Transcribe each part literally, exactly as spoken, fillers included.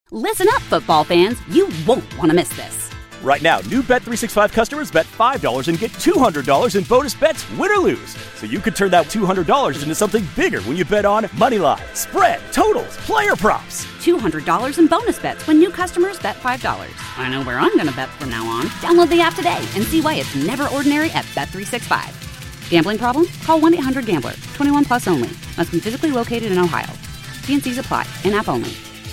Listen up, football fans. You won't want to miss this. Right now, new Bet three sixty-five customers bet five dollars and get two hundred dollars in bonus bets, win or lose. So you could turn that two hundred dollars into something bigger when you bet on money line, spread, totals, player props. two hundred dollars in bonus bets when new customers bet five dollars. I know where I'm going to bet from now on. Download the app today and see why it's never ordinary at Bet three sixty-five. Gambling problem? Call one eight hundred gambler. twenty-one plus only. Must be physically located in Ohio. T and C's apply. In-app only.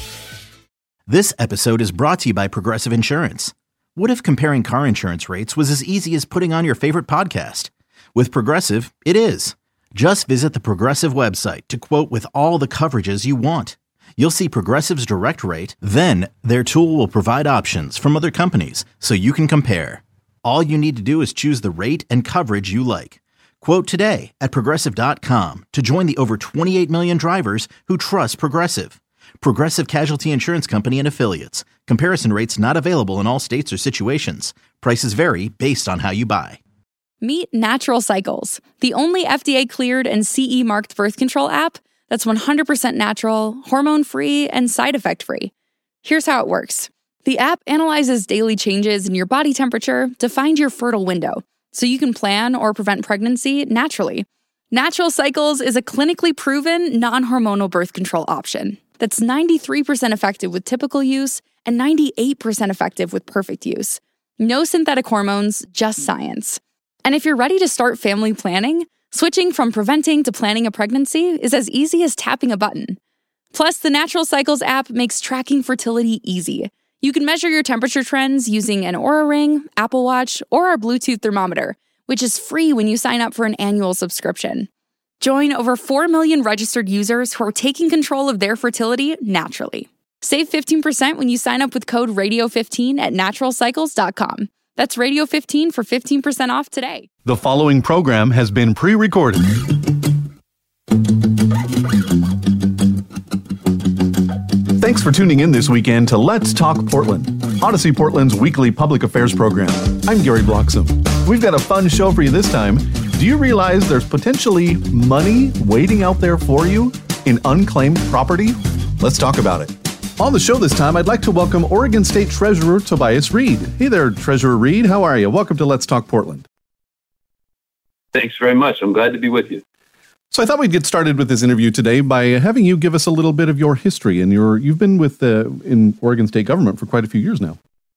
This episode is brought to you by Progressive Insurance. What if comparing car insurance rates was as easy as putting on your favorite podcast? With Progressive, it is. Just visit the Progressive website to quote with all the coverages you want. You'll see Progressive's direct rate, then their tool will provide options from other companies so you can compare. All you need to do is choose the rate and coverage you like. Quote today at Progressive dot com to join the over twenty-eight million drivers who trust Progressive. Progressive Casualty Insurance Company and Affiliates. Comparison rates not available in all states or situations. Prices vary based on how you buy. Meet Natural Cycles, the only F D A-cleared and C E-marked birth control app that's one hundred percent natural, hormone-free, and side effect-free. Here's how it works. The app analyzes daily changes in your body temperature to find your fertile window, so you can plan or prevent pregnancy naturally. Natural Cycles is a clinically proven, non-hormonal birth control option that's ninety-three percent effective with typical use and ninety-eight percent effective with perfect use. No synthetic hormones, just science. And if you're ready to start family planning, switching from preventing to planning a pregnancy is as easy as tapping a button. Plus, the Natural Cycles app makes tracking fertility easy. You can measure your temperature trends using an Oura Ring, Apple Watch, or our Bluetooth thermometer, which is free when you sign up for an annual subscription. Join over four million registered users who are taking control of their fertility naturally. Save fifteen percent when you sign up with code radio fifteen at natural cycles dot com. That's radio fifteen for fifteen percent off today. The following program has been pre-recorded. Thanks for tuning in this weekend to Let's Talk Portland, Odyssey Portland's weekly public affairs program. I'm Gary Bloxam. We've got a fun show for you this time. Do you realize there's potentially money waiting out there for you in unclaimed property? Let's talk about it. On the show this time, I'd like to welcome Oregon State Treasurer Tobias Reed. Hey there, Treasurer Reed. How are you? Welcome to Let's Talk Portland. Thanks very much. I'm glad to be with you. So I thought we'd get started with this interview today by having you give us a little bit of your history. And your you've been with uh, in Oregon State government for quite a few years now.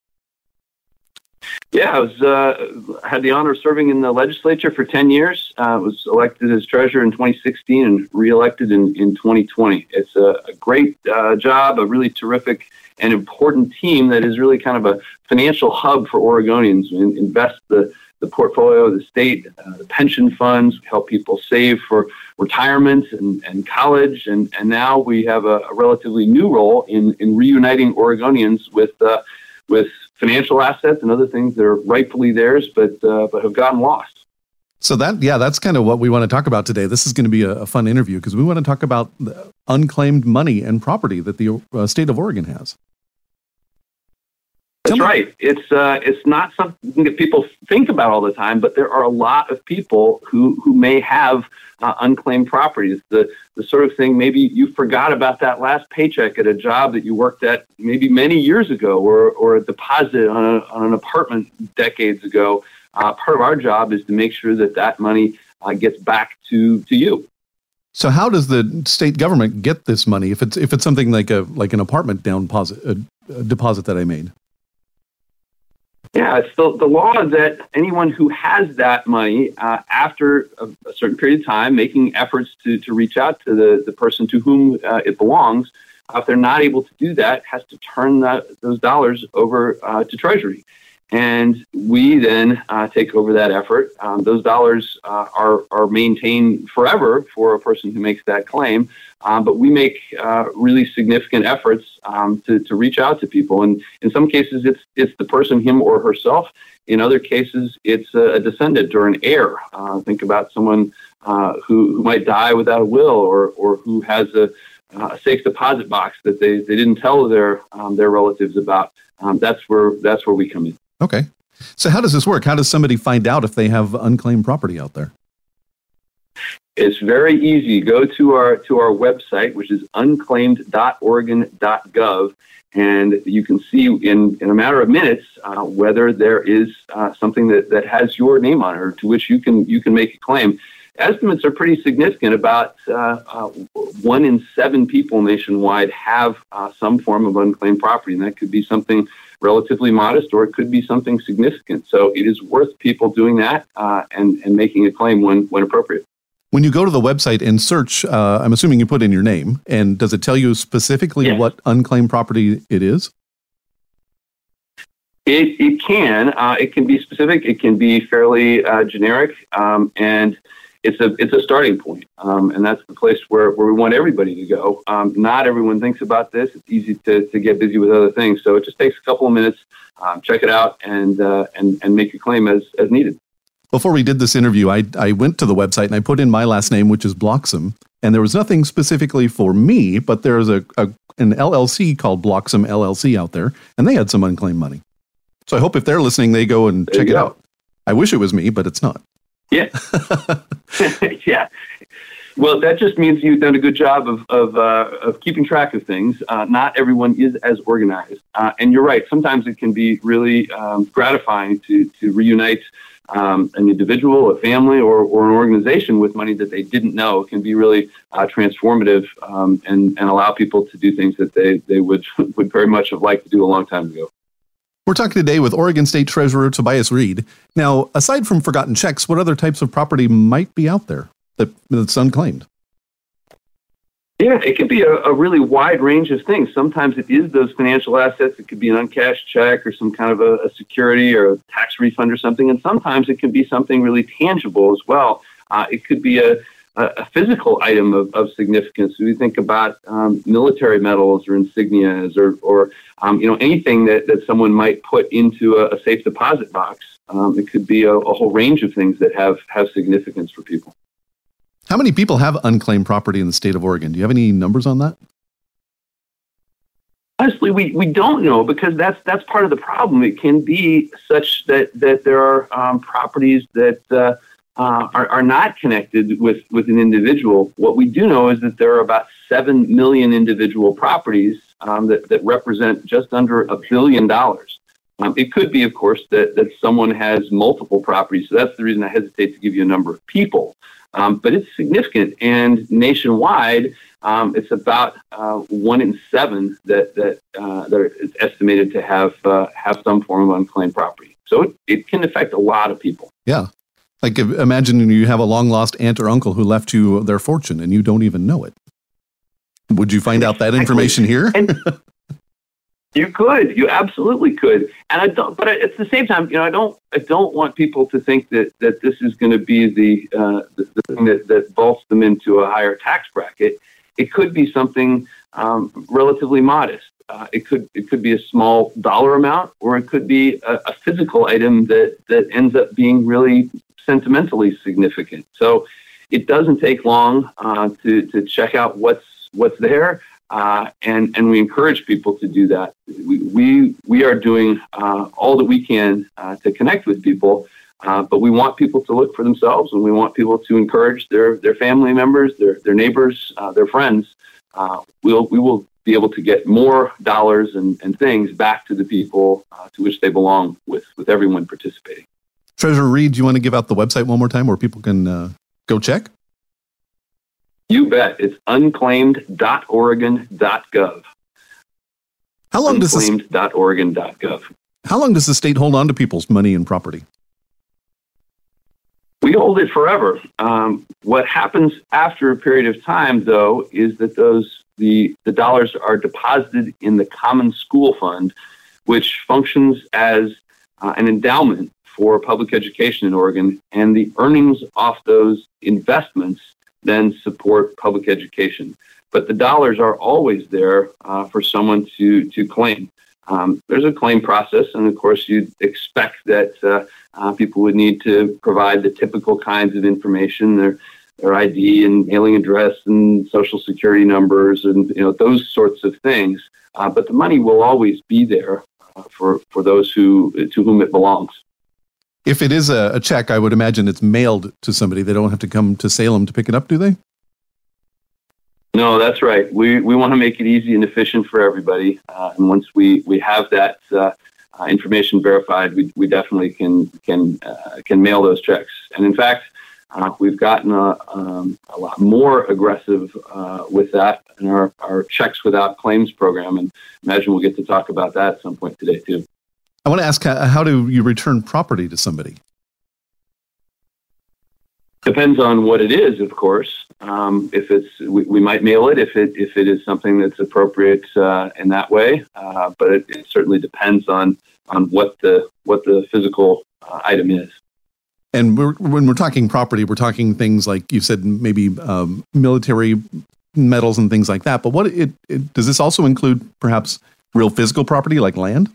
Yeah, I was uh, had the honor of serving in the legislature for ten years. I uh, was elected as treasurer in twenty sixteen and reelected in, in twenty twenty. It's a, a great uh, job, a really terrific and important team that is really kind of a financial hub for Oregonians. We invest the, the portfolio of the state, uh, the pension funds, we help people save for retirement and, and college, and, and now we have a, a relatively new role in, in reuniting Oregonians with uh, with financial assets and other things that are rightfully theirs, but uh, but have gotten lost. So that, yeah, that's kind of what we want to talk about today. This is going to be a, a fun interview because we want to talk about the unclaimed money and property that the uh, state of Oregon has. That's right. It's uh, it's not something that people think about all the time, but there are a lot of people who, who may have uh, unclaimed properties. The the sort of thing, maybe you forgot about that last paycheck at a job that you worked at maybe many years ago, or or a deposit on, a, on an apartment decades ago. Uh, part of our job is to make sure that that money uh, gets back to, to you. So how does the state government get this money if it's if it's something like a like an apartment down deposit, a, a deposit that I made? Yeah, it's the, the law that anyone who has that money uh, after a, a certain period of time, making efforts to, to reach out to the, the person to whom uh, it belongs, uh, if they're not able to do that, has to turn that, those dollars over uh, to Treasury. And we then uh, take over that effort. Um, those dollars uh, are, are maintained forever for a person who makes that claim. Um, but we make uh, really significant efforts um, to, to reach out to people. And in some cases, it's it's the person, him or herself. In other cases, it's a, a descendant or an heir. Uh, think about someone uh, who, who might die without a will, or or who has a, a safe deposit box that they, they didn't tell their um, their relatives about. Um, that's where that's where we come in. Okay. So how does this work? How does somebody find out if they have unclaimed property out there? It's very easy. Go to our to our website, which is unclaimed dot oregon dot gov, and you can see in, in a matter of minutes uh, whether there is uh, something that, that has your name on it, or to which you can you can make a claim. Estimates are pretty significant. About uh, uh, one in seven people nationwide have uh, some form of unclaimed property, and that could be something relatively modest, or it could be something significant. So it is worth people doing that uh, and, and making a claim when, when appropriate. When you go to the website and search, uh, I'm assuming you put in your name, and does it tell you specifically Yes. what unclaimed property it is? It, it can. Uh, it can be specific. It can be fairly uh, generic, um, and it's a it's a starting point. Um, and that's the place where, where we want everybody to go. Um, not everyone thinks about this. It's easy to, to get busy with other things. So it just takes a couple of minutes. Um, check it out and uh, and and make your claim as as needed. Before we did this interview, I, I went to the website and I put in my last name, which is Bloxham, and there was nothing specifically for me, but there's a, a an L L C called Bloxham L L C out there, and they had some unclaimed money. So I hope if they're listening, they go and There check you it go. out. I wish it was me, but it's not. Yeah. Yeah. Well, that just means you've done a good job of of, uh, of keeping track of things. Uh, not everyone is as organized. Uh, and you're right. Sometimes it can be really um, gratifying to, to reunite um, an individual, a family, or, or an organization with money that they didn't know. It can be really uh, transformative um, and, and allow people to do things that they, they would, would very much have liked to do a long time ago. We're talking today with Oregon State Treasurer Tobias Reed. Now, aside from forgotten checks, what other types of property might be out there that, that's unclaimed? Yeah, it could be a, a really wide range of things. Sometimes it is those financial assets. It could be an uncashed check or some kind of a, a security or a tax refund or something. And sometimes it can be something really tangible as well. Uh, it could be a, a physical item of, of significance. So we think about um, military medals or insignias or, or um, you know, anything that, that someone might put into a, a safe deposit box. Um, it could be a, a whole range of things that have, have significance for people. How many people have unclaimed property in the state of Oregon? Do you have any numbers on that? Honestly, we, we don't know, because that's that's part of the problem. It can be such that, that there are um, properties that uh, uh, are, are not connected with, with an individual. What we do know is that there are about seven million individual properties um, that, that represent just under a billion dollars. Um, it could be, of course, that, that someone has multiple properties. So that's the reason I hesitate to give you a number of people. Um, but it's significant, and nationwide, um, it's about uh, one in seven that that uh, that is estimated to have uh, have some form of unclaimed property. So it, it can affect a lot of people. Yeah, like if, imagine you have a long lost aunt or uncle who left you their fortune, and you don't even know it. Would you find out that information here? And you could, you absolutely could, and I don't. But at the same time, you know, I don't, I don't want people to think that, that this is going to be the, uh, the the thing that, that vaults them into a higher tax bracket. It could be something um, relatively modest. Uh, it could, it could be a small dollar amount, or it could be a, a physical item that that ends up being really sentimentally significant. So it doesn't take long uh, to to check out what's what's there. Uh, and, and we encourage people to do that. We we, we are doing uh, all that we can uh, to connect with people, uh, but we want people to look for themselves, and we want people to encourage their, their family members, their their neighbors, uh, their friends. Uh, we'll we will be able to get more dollars and, and things back to the people uh, to which they belong, with, with everyone participating. Treasurer Reed, do you want to give out the website one more time where people can uh, go check? You bet. It's unclaimed dot oregon dot gov. How long does this, unclaimed dot oregon dot gov. how long does the state hold on to people's money and property? We hold it forever. Um, what happens after a period of time, though, is that those the the dollars are deposited in the Common School Fund, which functions as uh, an endowment for public education in Oregon, and the earnings off those investments then support public education. But the dollars are always there uh, for someone to to claim. Um, there's a claim process, and of course, you'd expect that uh, uh, people would need to provide the typical kinds of information, their their I D and mailing address and social security numbers, and you know those sorts of things. Uh, but the money will always be there uh, for for those who to whom it belongs. If it is a, a check, I would imagine it's mailed to somebody. They don't have to come to Salem to pick it up, do they? No, that's right. We we want to make it easy and efficient for everybody. Uh, and once we, we have that uh, uh, information verified, we we definitely can can uh, can mail those checks. And in fact, uh, we've gotten a, um, a lot more aggressive uh, with that in our, our checks without claims program. And imagine we'll get to talk about that at some point today too. I want to ask, how, how do you return property to somebody? Depends on what it is, of course. Um, if it's, we, we might mail it if it if it is something that's appropriate uh, in that way. Uh, but it, it certainly depends on on what the what the physical uh, item is. And we're, when we're talking property, we're talking things like you said, maybe um, military metals and things like that. But what it, it does this also include? Perhaps real physical property like land?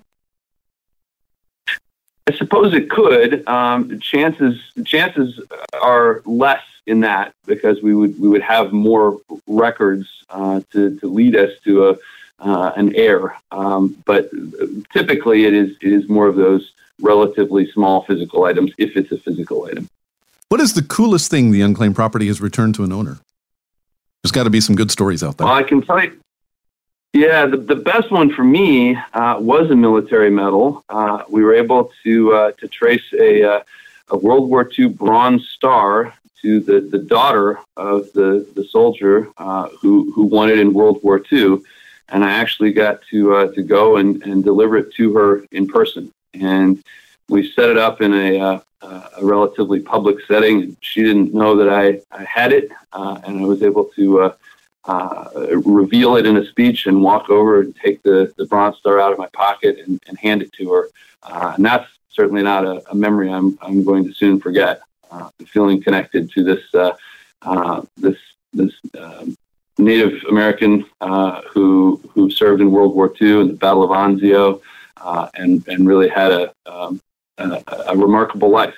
I suppose it could. Um, chances chances are less in that because we would we would have more records uh, to to lead us to a uh, an heir. Um, but typically, it is it is more of those relatively small physical items if it's a physical item. What is the coolest thing the unclaimed property has returned to an owner? There's got to be some good stories out there. Well, I can tell you. Yeah, the, the best one for me uh, was a military medal. Uh, we were able to uh, to trace a, uh, a World War Two Bronze Star to the, the daughter of the, the soldier uh, who, who won it in World War Two. And I actually got to uh, to go and, and deliver it to her in person. And we set it up in a, uh, a relatively public setting. She didn't know that I, I had it, uh, and I was able to uh, Uh, reveal it in a speech and walk over and take the, the Bronze Star out of my pocket and, and hand it to her. Uh, and that's certainly not a, a memory I'm I'm going to soon forget. Uh, feeling connected to this uh, uh, this this uh, Native American uh, who who served in World War Two in the Battle of Anzio uh, and and really had a um, a, a remarkable life.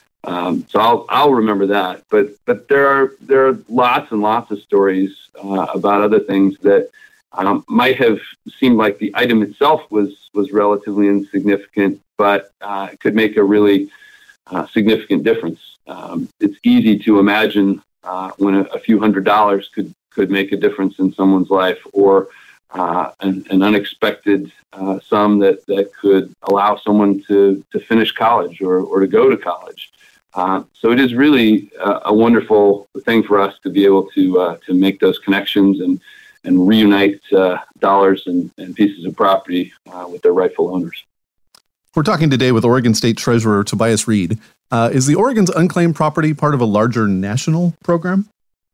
Um, so I'll I'll remember that, but but there are there are lots and lots of stories uh, about other things that um, might have seemed like the item itself was was relatively insignificant, but uh, it could make a really uh, significant difference. Um, it's easy to imagine uh, when a, a few hundred dollars could could make a difference in someone's life, or uh, an, an unexpected uh, sum that that could allow someone to to finish college or or to go to college. Uh, so it is really uh, a wonderful thing for us to be able to uh, to make those connections and and reunite uh, dollars and, and pieces of property uh, with their rightful owners. We're talking today with Oregon State Treasurer Tobias Read. Uh, is the Oregon's unclaimed property part of a larger national program?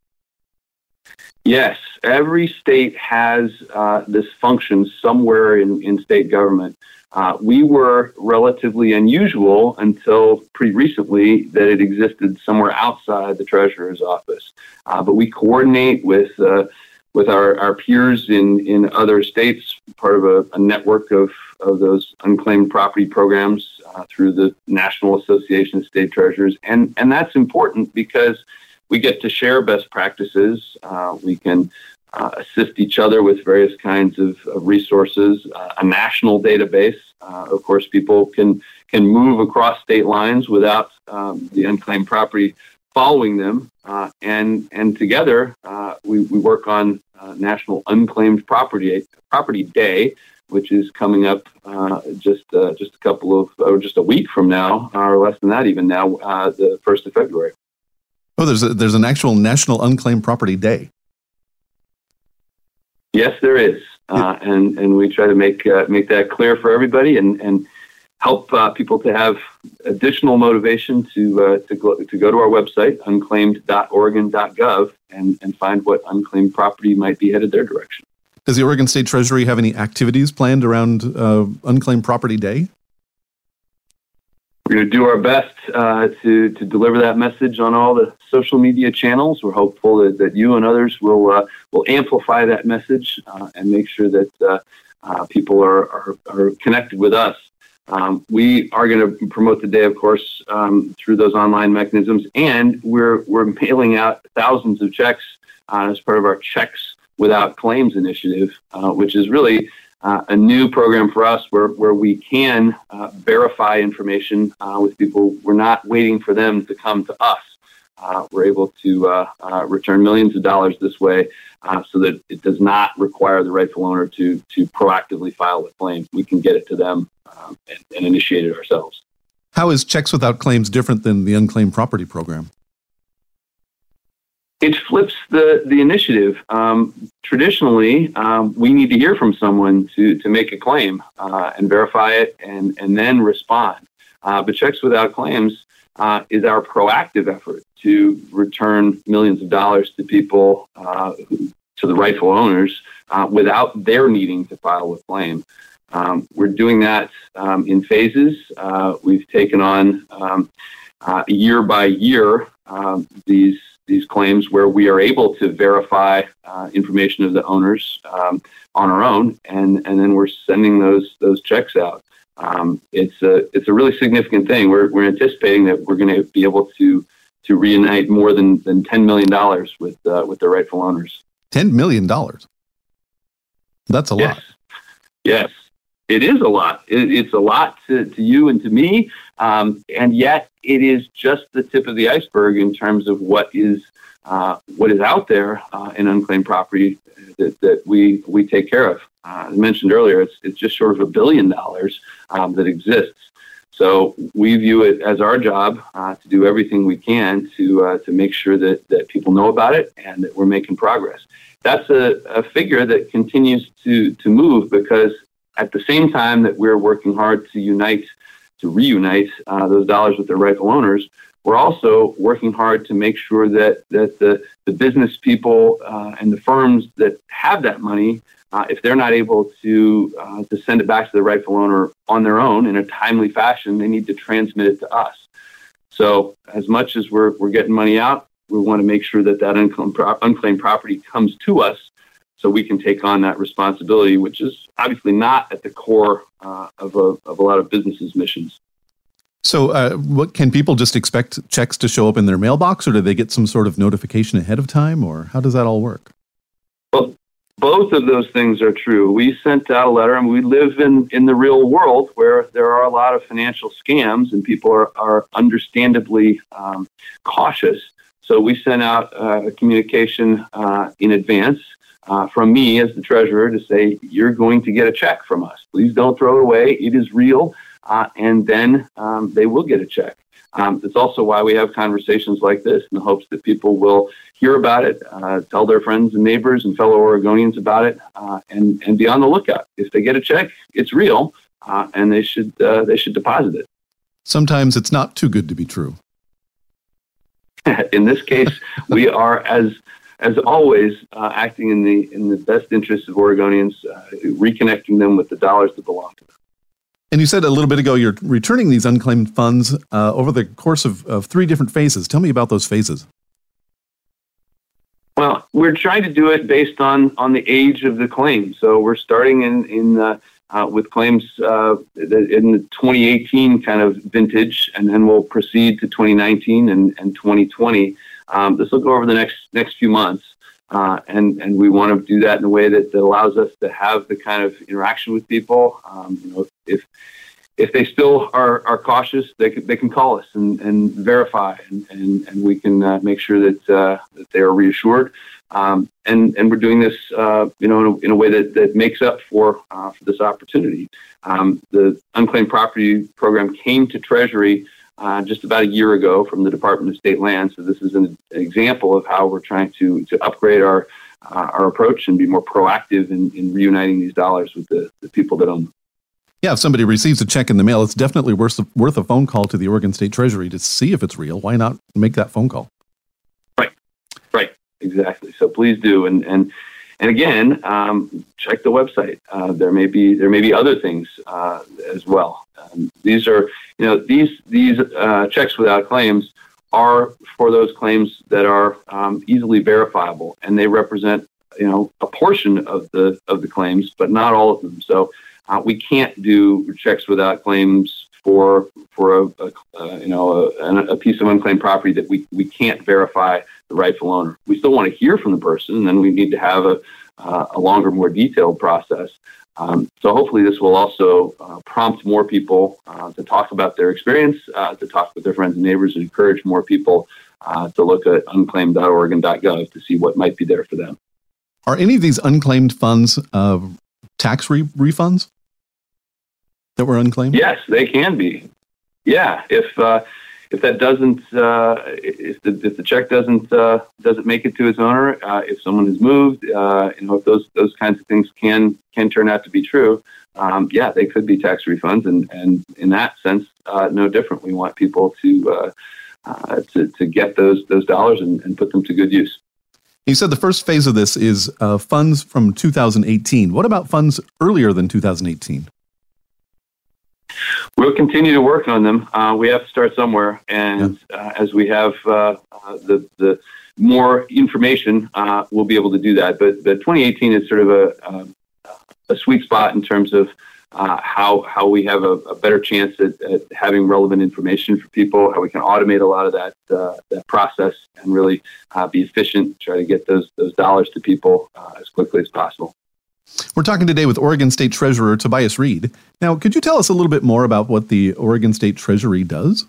Yes, every state has uh, this function somewhere in, in state government. Uh, we were relatively unusual until pretty recently that it existed somewhere outside the Treasurer's office. Uh, but we coordinate with uh, with our, our peers in, in other states, part of a, a network of, of those unclaimed property programs uh, through the National Association of State Treasurers. And, and that's important because we get to share best practices. Uh, we can Uh, assist each other with various kinds of, of resources, uh, a national database. Uh, of course, people can can move across state lines without um, the unclaimed property following them. Uh, and and together, uh, we, we work on uh, National Unclaimed Property Property Day, which is coming up uh, just uh, just a couple of, or just a week from now, or less than that even now, uh, the first of February. Oh, there's a, there's an actual National Unclaimed Property Day. Yes, there is, uh, and and we try to make uh, make that clear for everybody, and and help uh, people to have additional motivation to uh, to go to go to our website unclaimed dot oregon dot gov and and find what unclaimed property might be headed their direction. Does the Oregon State Treasury have any activities planned around uh, Unclaimed Property Day? We're going to do our best uh, to to deliver that message on all the social media channels. We're hopeful that, that you and others will uh, will amplify that message uh, and make sure that uh, uh, people are, are are connected with us. Um, we are going to promote the day, of course, um, through those online mechanisms, and we're we're mailing out thousands of checks uh, as part of our Checks Without Claims initiative, uh, which is really uh, a new program for us where, where we can uh, verify information uh, with people. We're not waiting for them to come to us. Uh, we're able to uh, uh, return millions of dollars this way uh, so that it does not require the rightful owner to to proactively file a claim. We can get it to them um, and, and initiate it ourselves. How is Checks Without Claims different than the unclaimed property program? It flips the, the initiative. Um, traditionally, um, we need to hear from someone to, to make a claim uh, and verify it and, and then respond. Uh, but Checks Without Claims uh, is our proactive effort to return millions of dollars to people, uh, who, to the rightful owners, uh, without their needing to file a claim. Um, we're doing that um, in phases. Uh, we've taken on um, uh, year by year um, these these claims where we are able to verify uh, information of the owners um, on our own, and, and then we're sending those those checks out. Um, it's a it's a really significant thing. We're we're anticipating that we're going to be able to to reunite more than, than ten million dollars with uh, with their rightful owners. ten million dollars. That's a yes. lot. Yes. It is a lot. It, it's a lot to, to you and to me, um, and yet it is just the tip of the iceberg in terms of what is uh, what is out there uh, in unclaimed property that, that we we take care of. Uh, as I mentioned earlier, it's it's just short of a billion dollars um, that exists. So we view it as our job uh, to do everything we can to uh, to make sure that that people know about it and that we're making progress. That's a, a figure that continues to to move because at the same time that we're working hard to unite, to reunite uh, those dollars with their rightful owners, we're also working hard to make sure that that the, the business people uh, and the firms that have that money, uh, if they're not able to uh, to send it back to the rightful owner on their own in a timely fashion, they need to transmit it to us. So as much as we're we're getting money out, we want to make sure that that unclaimed, pro- unclaimed property comes to us, so we can take on that responsibility, which is obviously not at the core uh, of a of a lot of businesses' missions. So, uh, what can people just expect checks to show up in their mailbox, or do they get some sort of notification ahead of time, or how does that all work? Well, both of those things are true. We sent out a letter, and we live in, in the real world where there are a lot of financial scams, and people are are understandably um, cautious. So we sent out uh, a communication uh, in advance. Uh, from me as the treasurer to say, you're going to get a check from us. Please don't throw it away. It is real. Uh, and then um, they will get a check. Um, it's also why we have conversations like this in the hopes that people will hear about it, uh, tell their friends and neighbors and fellow Oregonians about it, uh, and, and be on the lookout. If they get a check, it's real, uh, and they should uh, they should deposit it. Sometimes it's not too good to be true. In this case, we are as As always, uh, acting in the in the best interest of Oregonians, uh, reconnecting them with the dollars that belong to them. And you said a little bit ago you're returning these unclaimed funds uh, over the course of, of three different phases. Tell me about those phases. Well, we're trying to do it based on, on the age of the claim. So we're starting in in uh, uh, with claims uh, in the twenty eighteen kind of vintage, and then we'll proceed to twenty nineteen and, and twenty twenty. Um, this will go over the next next few months, uh, and and we want to do that in a way that, that allows us to have the kind of interaction with people. Um, you know, if if they still are, are cautious, they can they can call us and, and verify, and, and, and we can uh, make sure that uh, that they are reassured. Um, and and we're doing this, uh, you know, in a, in a way that, that makes up for uh, for this opportunity. Um, the unclaimed property program came to Treasury Uh, just about a year ago from the Department of State Land. So this is an, an example of how we're trying to to upgrade our uh, our approach and be more proactive in, in reuniting these dollars with the, the people that own them. Yeah, if somebody receives a check in the mail, it's definitely worth, worth a phone call to the Oregon State Treasury to see if it's real. Why not make that phone call? Right, right, exactly. So please do. And and and again, um, check the website. Uh, there may be there may be other things uh, as well. Um, these are, you know, these these uh, checks without claims are for those claims that are um, easily verifiable, and they represent, you know, a portion of the of the claims, but not all of them. So uh, we can't do checks without claims for for a, a uh, you know a, a piece of unclaimed property that we we can't verify the rightful owner. We still want to hear from the person, and then we need to have a uh, a longer, more detailed process. Um, so hopefully this will also uh, prompt more people uh, to talk about their experience, uh, to talk with their friends and neighbors, and encourage more people uh, to look at unclaimed dot oregon dot gov to see what might be there for them. Are any of these unclaimed funds uh, tax re- refunds that were unclaimed? Yes, they can be. Yeah, if uh, if that doesn't, uh, if the if the check doesn't uh, doesn't make it to its owner, uh, if someone has moved, uh, you know, if those those kinds of things can can turn out to be true, um, yeah, they could be tax refunds, and, and in that sense, uh, no different. We want people to uh, uh, to to get those those dollars and, and put them to good use. You said the first phase of this is uh, funds from two thousand eighteen. What about funds earlier than two thousand eighteen? We'll continue to work on them. Uh, we have to start somewhere, and yeah. uh, as we have uh, uh, the the more information, uh, we'll be able to do that. But but twenty eighteen is sort of a uh, a sweet spot in terms of uh, how how we have a, a better chance at, at having relevant information for people, how we can automate a lot of that uh, that process and really uh, be efficient, try to get those those dollars to people uh, as quickly as possible. We're talking today with Oregon State Treasurer Tobias Read. Now, could you tell us a little bit more about what the Oregon State Treasury does?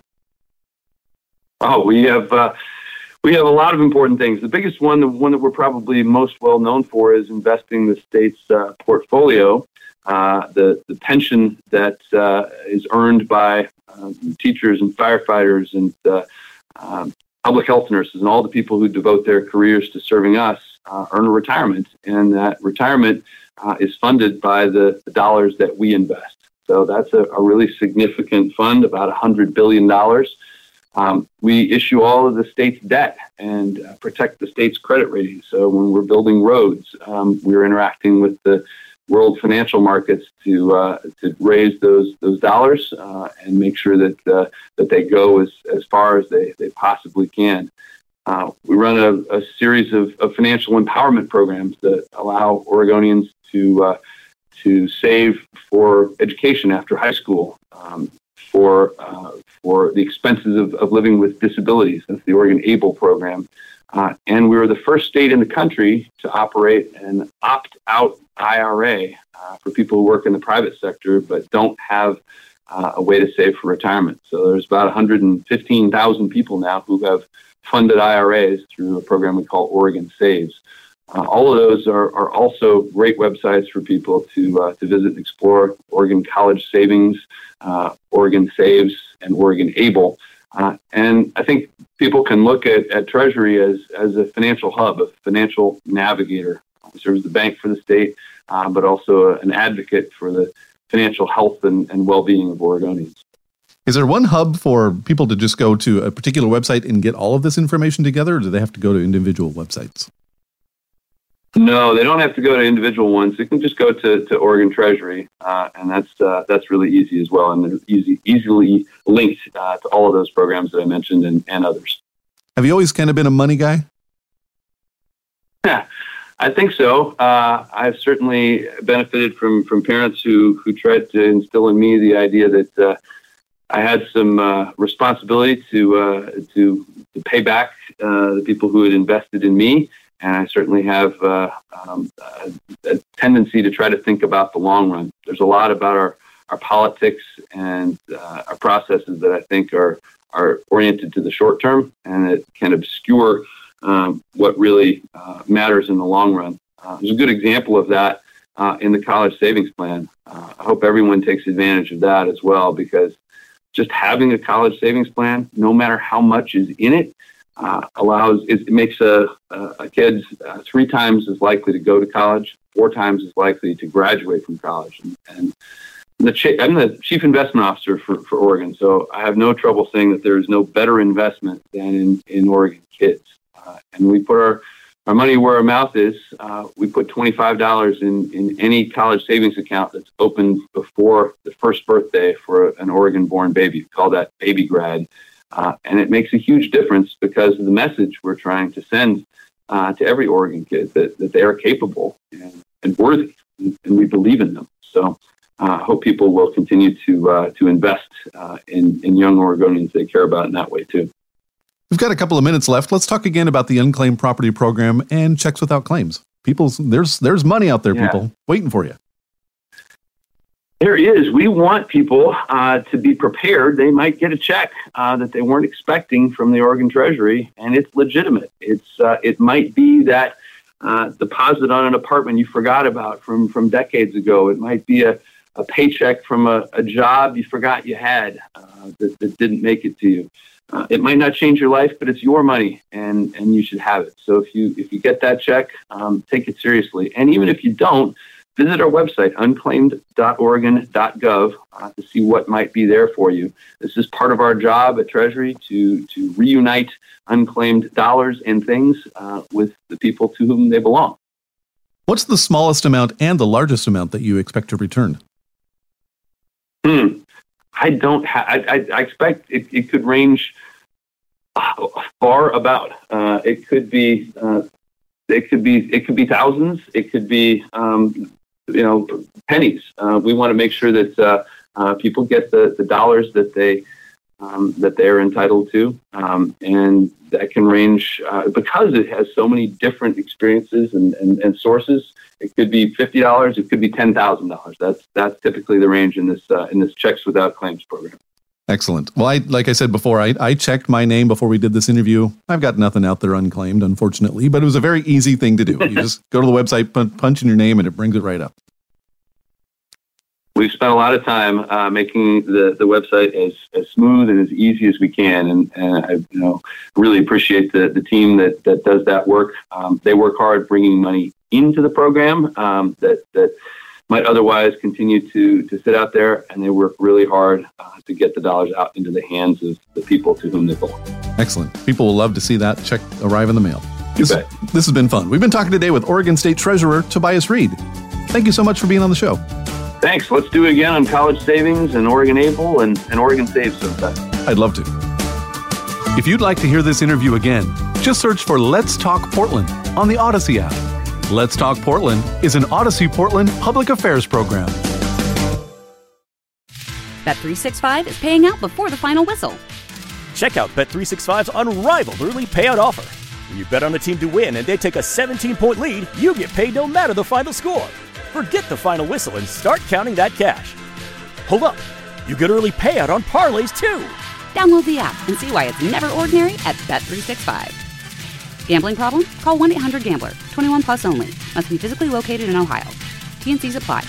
Oh, we have uh, we have a lot of important things. The biggest one, the one that we're probably most well known for, is investing the state's uh, portfolio, uh, the the pension that uh, is earned by uh, teachers and firefighters and uh, um, public health nurses and all the people who devote their careers to serving us uh, earn a retirement, and that retirement Uh, is funded by the, the dollars that we invest. So that's a, a really significant fund, about one hundred billion dollars. Um, we issue all of the state's debt and uh, protect the state's credit rating. So when we're building roads, um, we're interacting with the world financial markets to uh, to raise those those dollars uh, and make sure that uh, that they go as, as far as they, they possibly can. Uh, we run a, a series of, of financial empowerment programs that allow Oregonians to uh, to save for education after high school, um, for uh, for the expenses of, of living with disabilities. That's the Oregon ABLE program. Uh, and we were the first state in the country to operate an opt-out I R A uh, for people who work in the private sector but don't have uh, a way to save for retirement. So there's about one hundred fifteen thousand people now who have funded I R As through a program we call Oregon Saves. Uh, all of those are, are also great websites for people to uh, to visit and explore. Oregon College Savings, uh, Oregon Saves, and Oregon ABLE. Uh, and I think people can look at, at Treasury as, as a financial hub, a financial navigator. It serves the bank for the state, uh, but also an advocate for the financial health and, and well-being of Oregonians. Is there one hub for people to just go to a particular website and get all of this information together, or do they have to go to individual websites? No, they don't have to go to individual ones. They can just go to, to Oregon Treasury, uh, and that's uh, that's really easy as well, and they're easy, easily linked uh, to all of those programs that I mentioned and, and others. Have you always kind of been a money guy? Yeah, I think so. Uh, I've certainly benefited from, from parents who, who tried to instill in me the idea that uh, I had some uh, responsibility to, uh, to to pay back uh, the people who had invested in me. And I certainly have uh, um, a, a tendency to try to think about the long run. There's a lot about our, our politics and uh, our processes that I think are are oriented to the short term, and it can obscure um, what really uh, matters in the long run. Uh, there's a good example of that uh, in the college savings plan. Uh, I hope everyone takes advantage of that as well, because just having a college savings plan, no matter how much is in it, Uh, allows it, it makes a, a, a kid uh, three times as likely to go to college, four times as likely to graduate from college. And, and the chi- I'm the chief investment officer for, for Oregon, so I have no trouble saying that there is no better investment than in, in Oregon kids. Uh, and we put our, our money where our mouth is. Uh, we put twenty-five dollars in, in any college savings account that's opened before the first birthday for an Oregon-born baby. We call that baby grad. Uh, and it makes a huge difference because of the message we're trying to send uh, to every Oregon kid, that, that they are capable and, and worthy, and, and we believe in them. So uh, I hope people will continue to uh, to invest uh, in, in young Oregonians they care about in that way, too. We've got a couple of minutes left. Let's talk again about the Unclaimed Property Program and checks without claims. People's there's there's money out there, yeah. people, waiting for you. There is. We want people uh, to be prepared. They might get a check uh, that they weren't expecting from the Oregon Treasury, and it's legitimate. It's uh, it might be that uh, deposit on an apartment you forgot about from, from decades ago. It might be a, a paycheck from a, a job you forgot you had uh, that, that didn't make it to you. Uh, it might not change your life, but it's your money, and, and you should have it. So if you if you get that check, um, take it seriously. And even if you don't, visit our website, unclaimed dot oregon dot gov, uh, to see what might be there for you. This is part of our job at Treasury to, to reunite unclaimed dollars and things uh, with the people to whom they belong. What's the smallest amount and the largest amount that you expect to return? Hmm. I don't have, I, I, I expect it, it could range uh, far about. Uh, it could be, uh, it could be, it could be thousands. It could be, um, you know, pennies. Uh, we want to make sure that uh, uh, people get the, the dollars that they, um, that they're entitled to. Um, and that can range uh, because it has so many different experiences and, and, and sources. It could be fifty dollars. It could be ten thousand dollars. That's that's typically the range in this uh, in this Checks Without Claims program. Excellent. Well, I like I said before, I, I checked my name before we did this interview. I've got nothing out there unclaimed, unfortunately, but it was a very easy thing to do. You just go to the website, punch in your name, and it brings it right up. We've spent a lot of time uh, making the, the website as, as smooth and as easy as we can, and, and I you know really appreciate the, the team that, that does that work. Um, they work hard bringing money into the program um, that that might otherwise continue to to sit out there, and they work really hard uh, to get the dollars out into the hands of the people to whom they belong. Excellent. People will love to see that check arrive in the mail. You This, bet. this has been fun. We've been talking today with Oregon State Treasurer Tobias Read. Thank you so much for being on the show. Thanks. Let's do it again on college savings and Oregon Able and, and Oregon Save sometime. I'd love to. If you'd like to hear this interview again, just search for Let's Talk Portland on the Odyssey app. Let's Talk Portland is an Odyssey Portland public affairs program. Bet three sixty-five is paying out before the final whistle. Check out Bet three sixty-five's unrivaled early payout offer. When you bet on a team to win and they take a seventeen-point lead, you get paid no matter the final score. Forget the final whistle and start counting that cash. Hold up. You get early payout on parlays, too. Download the app and see why it's never ordinary at Bet three sixty-five. Gambling problem? Call one eight hundred gambler. twenty-one plus only. Must be physically located in Ohio. T and C's apply.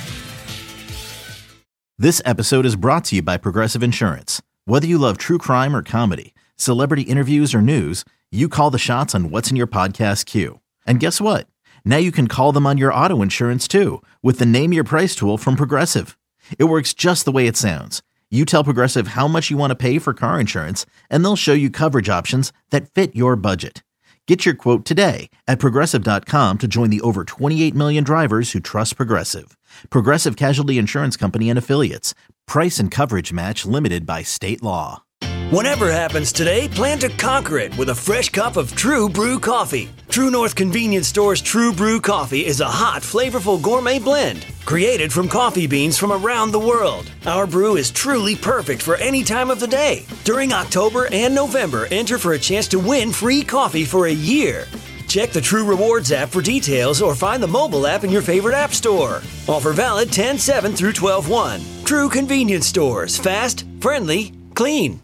This episode is brought to you by Progressive Insurance. Whether you love true crime or comedy, celebrity interviews or news, you call the shots on what's in your podcast queue. And guess what? Now you can call them on your auto insurance too with the Name Your Price tool from Progressive. It works just the way it sounds. You tell Progressive how much you want to pay for car insurance, and they'll show you coverage options that fit your budget. Get your quote today at Progressive dot com to join the over twenty-eight million drivers who trust Progressive. Progressive Casualty Insurance Company and Affiliates. Price and coverage match limited by state law. Whatever happens today, plan to conquer it with a fresh cup of True Brew coffee. True North Convenience Store's True Brew coffee is a hot, flavorful gourmet blend created from coffee beans from around the world. Our brew is truly perfect for any time of the day. During October and November, enter for a chance to win free coffee for a year. Check the True Rewards app for details or find the mobile app in your favorite app store. Offer valid ten seven through twelve one. True Convenience Stores. Fast, friendly, clean.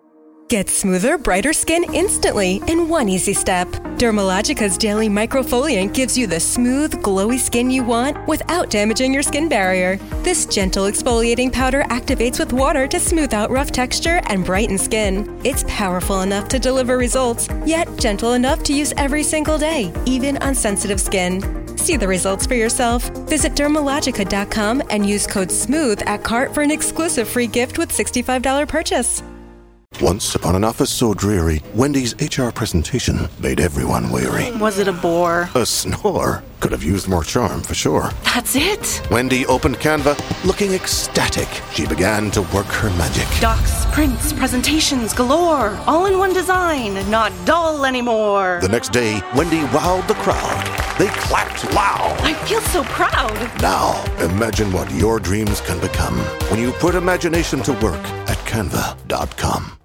Get smoother, brighter skin instantly in one easy step. Dermalogica's daily microfoliant gives you the smooth, glowy skin you want without damaging your skin barrier. This gentle exfoliating powder activates with water to smooth out rough texture and brighten skin. It's powerful enough to deliver results, yet gentle enough to use every single day, even on sensitive skin. See the results for yourself. Visit Dermalogica dot com and use code SMOOTH at cart for an exclusive free gift with sixty-five dollars purchase. Once upon an office so dreary, Wendy's H R presentation made everyone weary. Was it a bore? A snore. Could have used more charm, for sure. That's it? Wendy opened Canva, looking ecstatic. She began to work her magic. Docs, prints, presentations galore. All in one design, not dull anymore. The next day, Wendy wowed the crowd. They clapped loud. I feel so proud. Now, imagine what your dreams can become when you put imagination to work at Canva dot com.